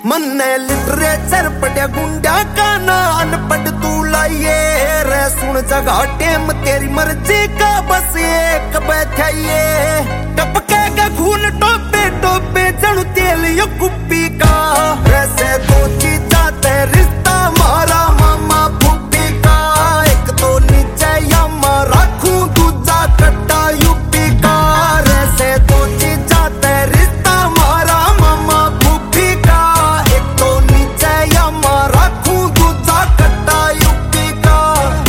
मन्ने लिटरेचर पढ़िया गुंडा का ना अनपढ़ तू लाइए रे सुन जगह टेम तेरी मर्जी का बस एक बैठाइए टपकेगा खून टोपे टोपे जणु तेल यो कुप्पी का वैसे दो चीजा ते रिश्ता मारा मामा फूफी का एक तो नीचे यामा रखूं दूजा कट्टा यूपी का वैसे दो चीजा ते रिश्ता मारा मामा फूफी का एक तो नीचे यामा रखूं दूजा कट्टा यूपी का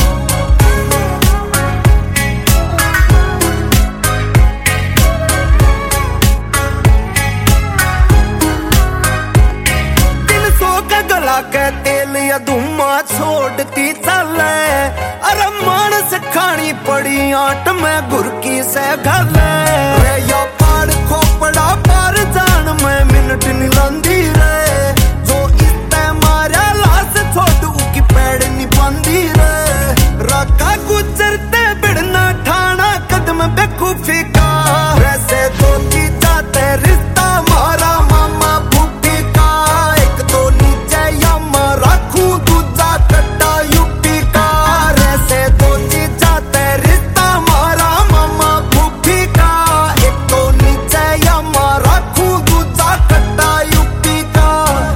के तेल या धुआं छोड़ती चले अरे मानस खानी पड़ी आट में घुरकी से घले रे या पाड़ खोपड़ा पार जान में मिनट नहीं लंदी रे जो इतने मारा लाश छोड़ू की पेड़ नहीं बंदी रे रखा गुजरते बिड़ना ठाना कदम बेकूफी का वैसे तो चीजा ते रिश्ता मारा मामा फूफी का एक तो नीचे यामा रखूं दूजा कट्टा यूपी का वैसे तो चीजा ते रिश्ता मारा मामा फूफी का एक तो नीचे यामा रखूं दूजा कट्टा यूपी का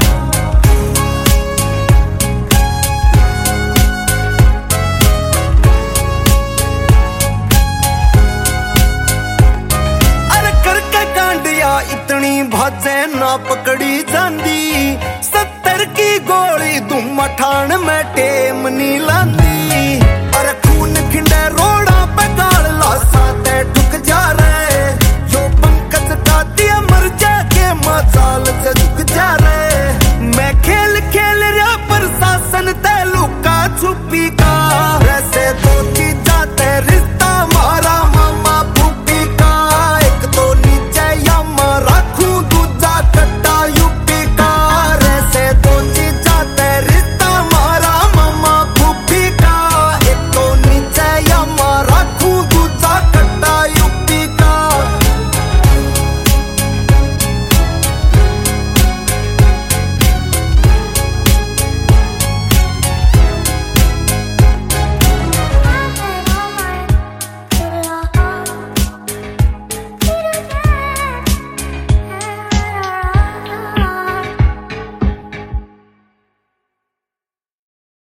अरे करके कांडिया इतनी भाजे ना पकड़ी जांदी 70 की गोली तुम मठान में टेम नी लांदी